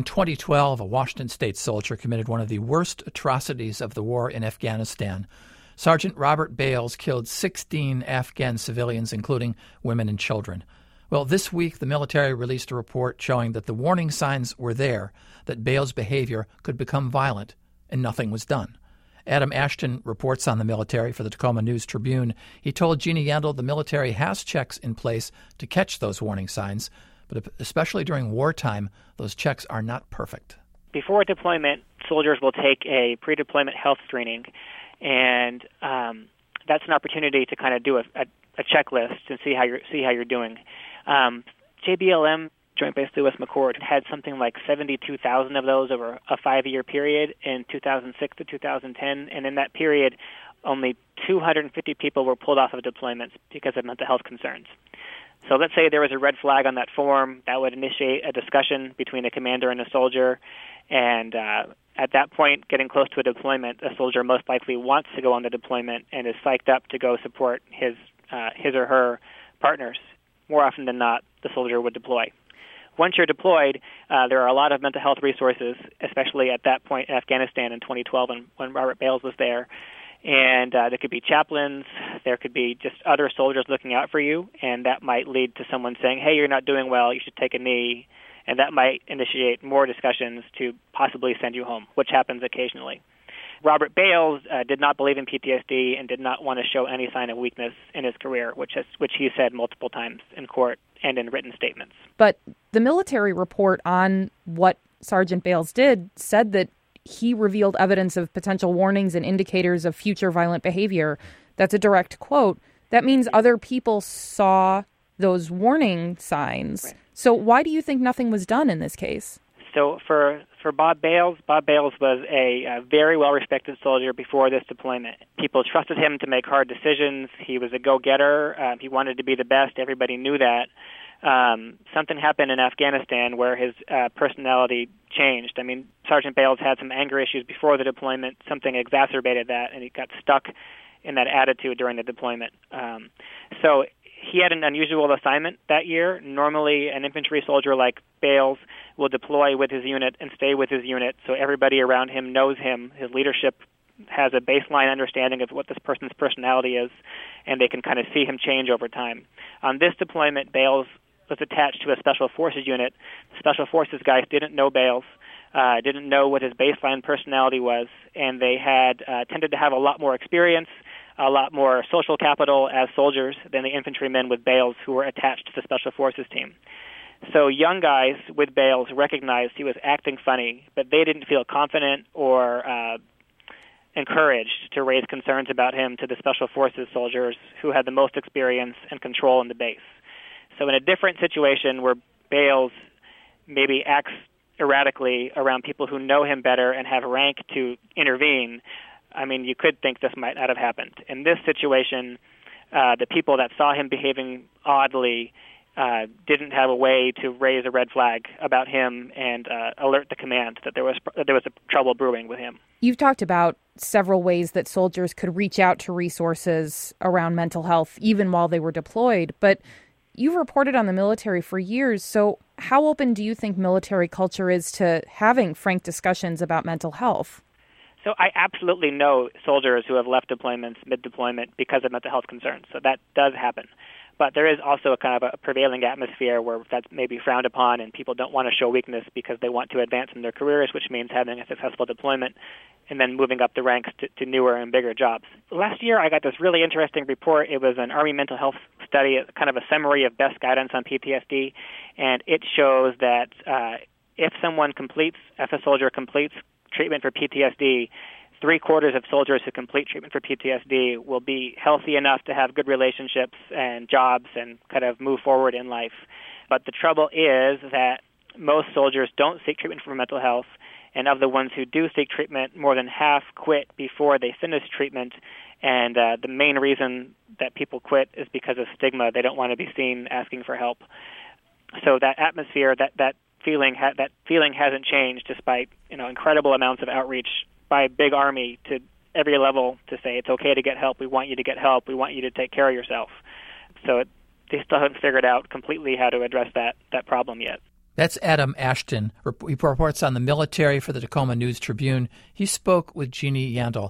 In 2012, a Washington State soldier committed one of the worst atrocities of the war in Afghanistan. Sergeant Robert Bales killed 16 Afghan civilians, including women and children. Well, this week, the military released a report showing that the warning signs were there, that Bales' behavior could become violent, and nothing was done. Adam Ashton reports on the military for the Tacoma News-Tribune. He told Jeannie Yandel the military has checks in place to catch those warning signs, but especially during wartime, those checks are not perfect. Before deployment, soldiers will take a pre-deployment health screening, and that's an opportunity to kind of do a checklist and see how you're doing. JBLM, Joint Base Lewis McChord, had something like 72,000 of those over a 5-year period in 2006 to 2010, and in that period, only 250 people were pulled off of deployments because of mental health concerns. So let's say there was a red flag on that form that would initiate a discussion between a commander and a soldier, and at that point, getting close to a deployment, a soldier most likely wants to go on the deployment and is psyched up to go support his or her partners. More often than not, the soldier would deploy. Once you're deployed, there are a lot of mental health resources, especially at that point in Afghanistan in 2012 when Robert Bales was there. And there could be chaplains, there could be just other soldiers looking out for you, and that might lead to someone saying, hey, you're not doing well, you should take a knee, and that might initiate more discussions to possibly send you home, which happens occasionally. Robert Bales did not believe in PTSD and did not want to show any sign of weakness in his career, which he said multiple times in court and in written statements. But the military report on what Sergeant Bales did said that he revealed evidence of potential warnings and indicators of future violent behavior. That's a direct quote. That means other people saw those warning signs. Right. So why do you think nothing was done in this case? So for Bob Bales was a very well-respected soldier before this deployment. People trusted him to make hard decisions. He was a go-getter. He wanted to be the best. Everybody knew that. Something happened in Afghanistan where his personality changed. I mean, Sergeant Bales had some anger issues before the deployment. Something exacerbated that, and he got stuck in that attitude during the deployment. So he had an unusual assignment that year. Normally, an infantry soldier like Bales will deploy with his unit and stay with his unit, so everybody around him knows him. His leadership has a baseline understanding of what this person's personality is, and they can kind of see him change over time. On this deployment, Bales was attached to a Special Forces unit. The Special Forces guys didn't know Bales, didn't know what his baseline personality was, and they had tended to have a lot more experience, a lot more social capital as soldiers than the infantrymen with Bales who were attached to the Special Forces team. So young guys with Bales recognized he was acting funny, but they didn't feel confident or encouraged to raise concerns about him to the Special Forces soldiers who had the most experience and control in the base. So in a different situation where Bales maybe acts erratically around people who know him better and have rank to intervene, I mean, you could think this might not have happened. In this situation, the people that saw him behaving oddly didn't have a way to raise a red flag about him and alert the command that there was a trouble brewing with him. You've talked about several ways that soldiers could reach out to resources around mental health even while they were deployed, but you've reported on the military for years, so how open do you think military culture is to having frank discussions about mental health? So I absolutely know soldiers who have left deployments mid-deployment because of mental health concerns, so that does happen. But there is also a kind of a prevailing atmosphere where that's maybe frowned upon and people don't want to show weakness because they want to advance in their careers, which means having a successful deployment and then moving up the ranks to newer and bigger jobs. Last year, I got this really interesting report. It was an Army mental health study, kind of a summary of best guidance on PTSD, and it shows that if a soldier completes treatment for PTSD, 3/4 of soldiers who complete treatment for PTSD will be healthy enough to have good relationships and jobs and kind of move forward in life. But the trouble is that most soldiers don't seek treatment for mental health, and of the ones who do seek treatment, more than half quit before they finish treatment, and the main reason that people quit is because of stigma. They don't want to be seen asking for help. So that atmosphere, that feeling hasn't changed despite incredible amounts of outreach by Big Army to every level to say it's okay to get help. We want you to get help. We want you to take care of yourself. So they still haven't figured out completely how to address that problem yet. That's Adam Ashton. He reports on the military for the Tacoma News Tribune. He spoke with Jeannie Yandel.